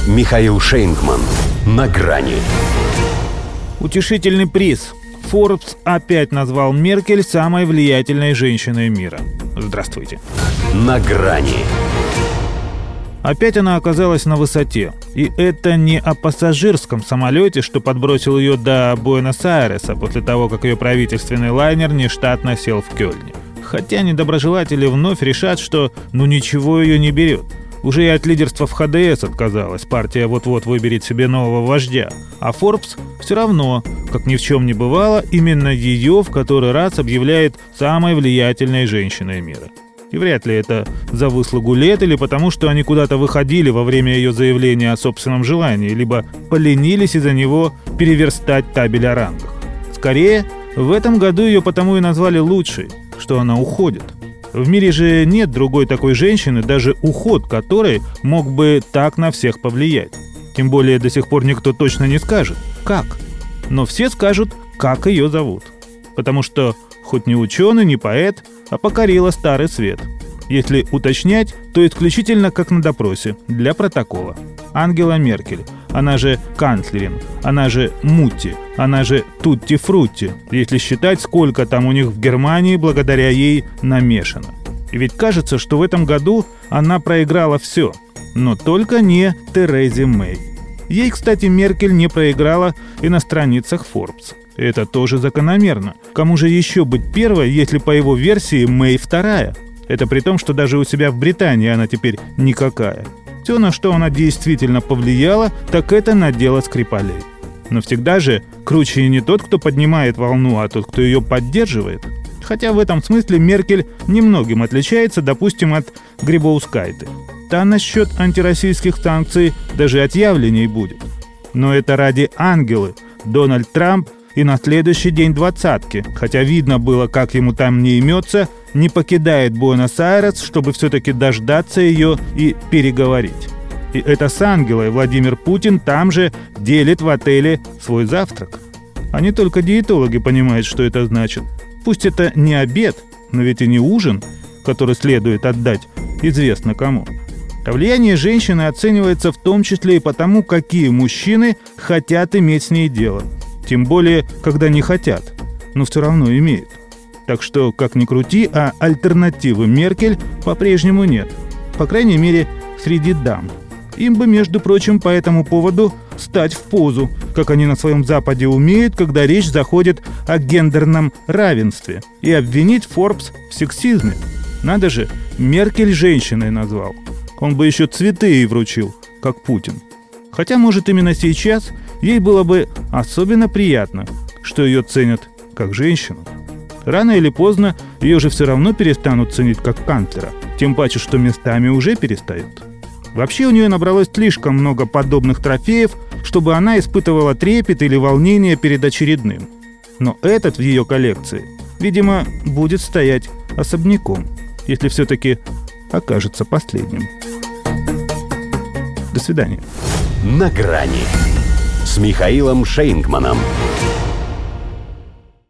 Михаил Шейнгман. На грани. Утешительный приз. Forbes опять назвал Меркель самой влиятельной женщиной мира. Здравствуйте. На грани. Опять она оказалась на высоте. И это не о пассажирском самолете, что подбросил ее до Буэнос-Айреса после того, как ее правительственный лайнер нештатно сел в Кёльне. Хотя недоброжелатели вновь решат, что ничего ее не берет. Уже и от лидерства в ХДС отказалась. Партия вот-вот выберет себе нового вождя. А Forbes все равно, как ни в чем не бывало, именно ее в который раз объявляет самой влиятельной женщиной мира. И вряд ли это за выслугу лет или потому, что они куда-то выходили во время ее заявления о собственном желании, либо поленились из-за него переверстать табель о рангах. Скорее, в этом году ее потому и назвали лучшей, что она уходит. В мире же нет другой такой женщины, даже уход которой мог бы так на всех повлиять. Тем более до сих пор никто точно не скажет, как. Но все скажут, как ее зовут. Потому что хоть не ученый, не поэт, а покорила старый свет. Если уточнять, то исключительно как на допросе, для протокола. Ангела Меркель, она же канцлерин, она же Мутти, она же Тутти-Фрутти, если считать, сколько там у них в Германии благодаря ей намешано. И ведь кажется, что в этом году она проиграла все, но только не Терезе Мэй. Ей, кстати, Меркель не проиграла и на страницах Forbes. Это тоже закономерно. Кому же еще быть первой, если по его версии Мэй вторая? Это при том, что даже у себя в Британии она теперь никакая. Все, на что она действительно повлияла, так это на дело Скрипалей. Но всегда же круче не тот, кто поднимает волну, а тот, кто ее поддерживает. Хотя в этом смысле Меркель немногим отличается, допустим, от Грибоускайте. Та насчет антироссийских санкций даже отъявленней будет. Но это ради Ангелы Дональд Трамп и на следующий день двадцатки, хотя видно было, как ему там не имется, не покидает Буэнос-Айрес, чтобы все-таки дождаться ее и переговорить. И это с Ангелой Владимир Путин там же делит в отеле свой завтрак. А не только диетологи понимают, что это значит. Пусть это не обед, но ведь и не ужин, который следует отдать известно кому. А влияние женщины оценивается в том числе и потому, какие мужчины хотят иметь с ней дело. Тем более, когда не хотят, но все равно имеют. Так что, как ни крути, а альтернативы Меркель по-прежнему нет. По крайней мере, среди дам. Им бы, между прочим, по этому поводу стать в позу, как они на своем Западе умеют, когда речь заходит о гендерном равенстве, и обвинить Forbes в сексизме. Надо же, Меркель женщиной назвал. Он бы еще цветы ей вручил, как Путин. Хотя, может, именно сейчас ей было бы особенно приятно, что ее ценят как женщину. Рано или поздно ее же все равно перестанут ценить как канцлера, тем паче, что местами уже перестают. Вообще у нее набралось слишком много подобных трофеев, чтобы она испытывала трепет или волнение перед очередным. Но этот в ее коллекции, видимо, будет стоять особняком, если все-таки окажется последним. До свидания. На грани с Михаилом Шейнгманом.